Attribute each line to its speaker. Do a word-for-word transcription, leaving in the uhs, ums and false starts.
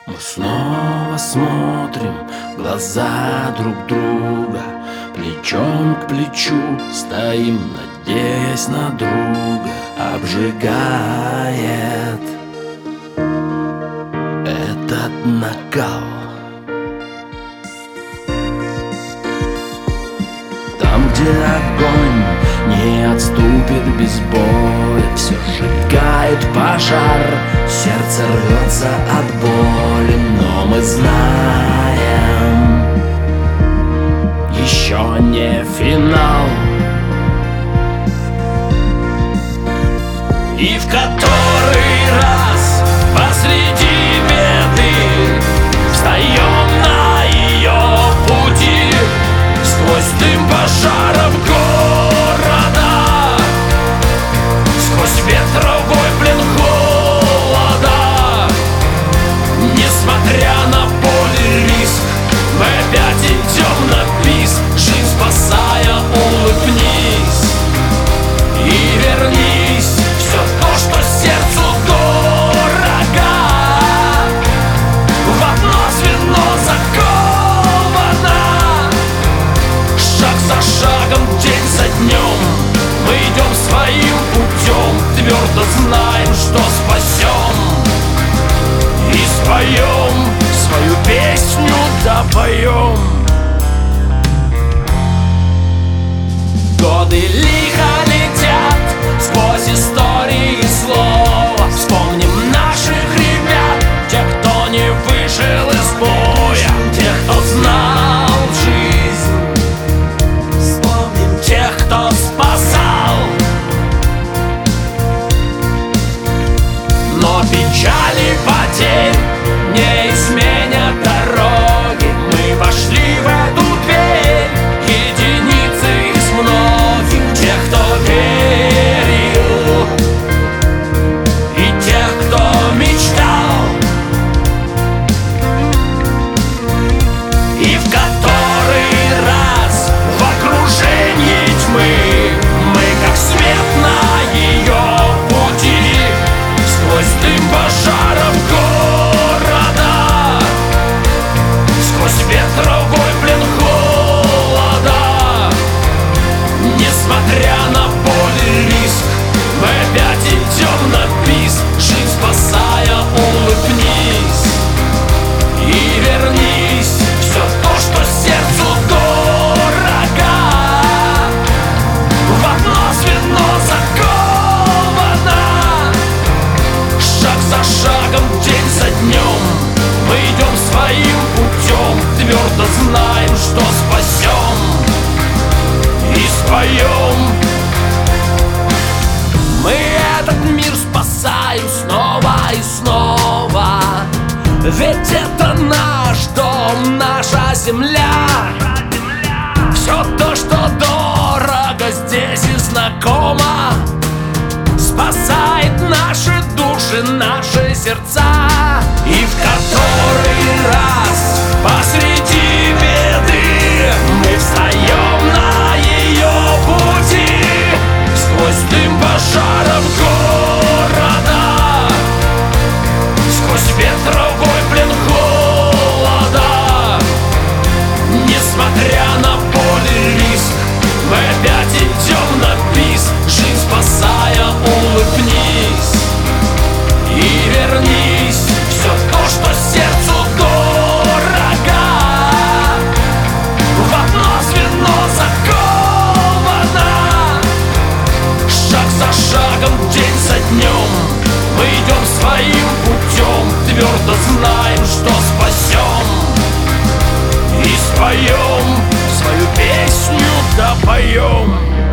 Speaker 1: Мы снова смотрим в глаза друг друга, плечом к плечу стоим, надеясь на друга. Обжигает этот накал. Там, где огонь не отступит без боя, все сжигает пожар, сердце рвется от боли. Но мы знаем, еще не финал, и в который раз посреди беды встаем на ее пути сквозь дым пожаров города, сквозь ветровой плен холода. Несмотря на боль и риск, мы опять идем на бис. Жизнь спасая, улыбнись и вернись. Все то, что сердцу дорого, в одно звено заковано. Шаг за шагом, день за днем мы идем своим путем, твердо знаем, что спасем и споем свою песню, допоем. Годы лихо летят сквозь истории слова. Вспомним наших ребят, тех, кто не вышел из боя, тех, кто знал жизнь, вспомним тех, кто спасал. Но печали потерь не изменят дороги. Мы вошли в эту дверь, единицы из многих, тех, кто верил, и тех, кто мечтал, и в который раз в окружении тьмы мы, как свет на ее пути, сквозь дым пожаров города, сквозь ветровой плен холода. Несмотря на боль и риск, мы опять идем на бис. Жизнь спасая, улыбнись и вернись. Все то, что сердцу дорого, в одно звено заковано. Шаг за шагом, день за днем мы идем своим путем, твердо знаем, что спасем и споем. Мы этот мир спасаем снова и снова, ведь это наш дом, наша земля. Все то, что дорого здесь и знакомо, спасает наши души, наши сердца. И в который раз посреди беды мы встаем на ее пути сквозь дым пожаров города, сквозь ветровой плен холода. Несмотря на боль и риск, мы опять идем на бис. Жизнь спасая, улыбнись и вернись. Все то, что сердцу дорого, в одно звено заковано. Шаг за шагом, день за днем мы идем своим путем, твердо знаем, что спасем и споем свою песню, допоем.